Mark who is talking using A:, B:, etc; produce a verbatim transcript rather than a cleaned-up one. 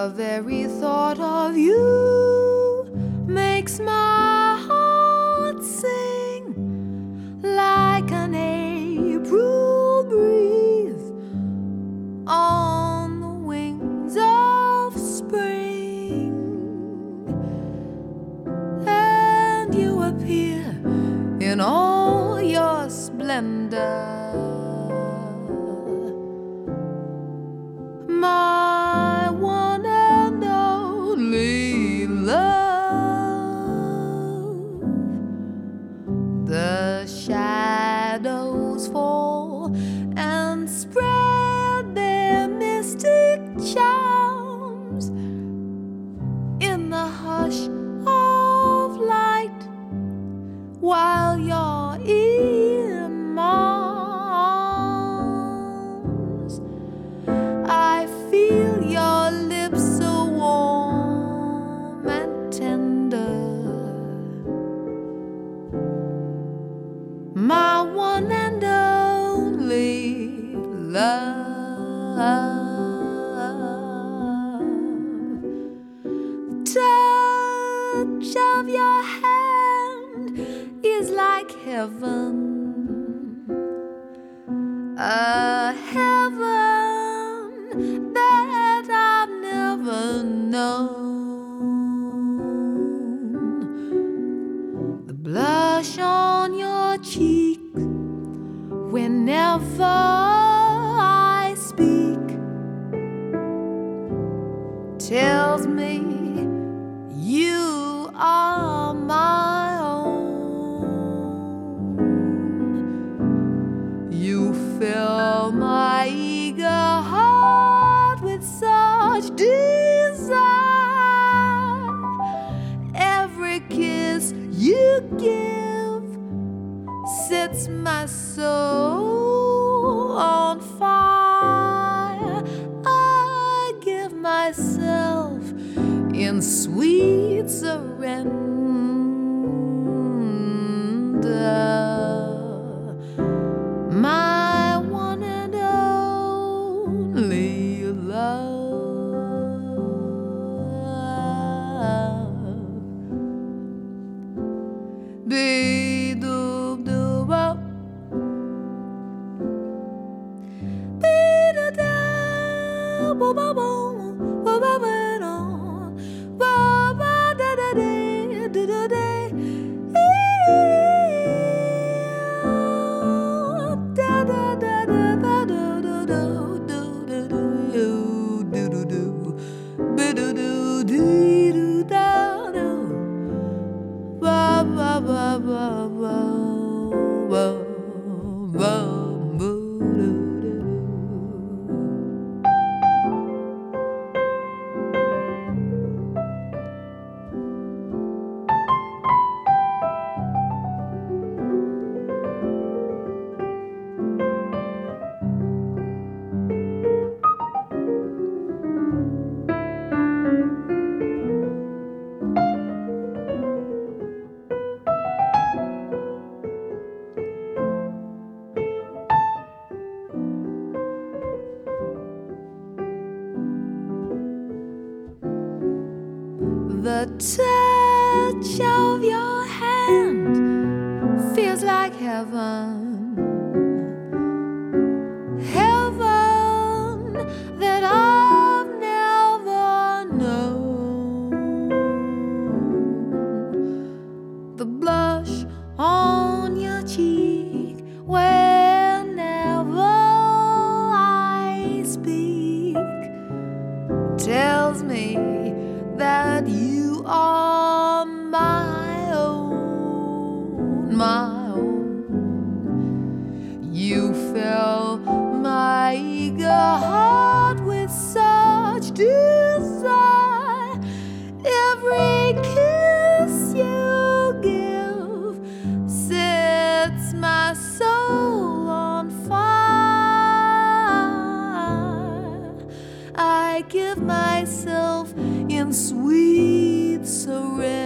A: The very thought of you makes my heart sing like an April breeze on the wings of spring. And you appear in all your splendor, my one and only love. The shadows fall and spread their mystic charms in the hush of light, while you're in my arms. I feel your lips so warm and tender, my one and only love. The touch of your hand is like heaven, a heaven that I've never known. The blush on your cheek whenever I speak tells me you are my own. You fill my eager heart with such desire. Every kiss you give sets my soul on fire. I give myself in sweet surrender, my one and only love. Be do do ba, be do da bo ba bo ba ba ba do ba ba da da da da da da. The touch of your hand feels like heaven, heaven that I've never known. The blush on your cheek whenever I speak tells me that you are my own, my own. You fill my eager heart with such desire. Every kiss you give sets my soul on fire. I give myself in sweet surrender.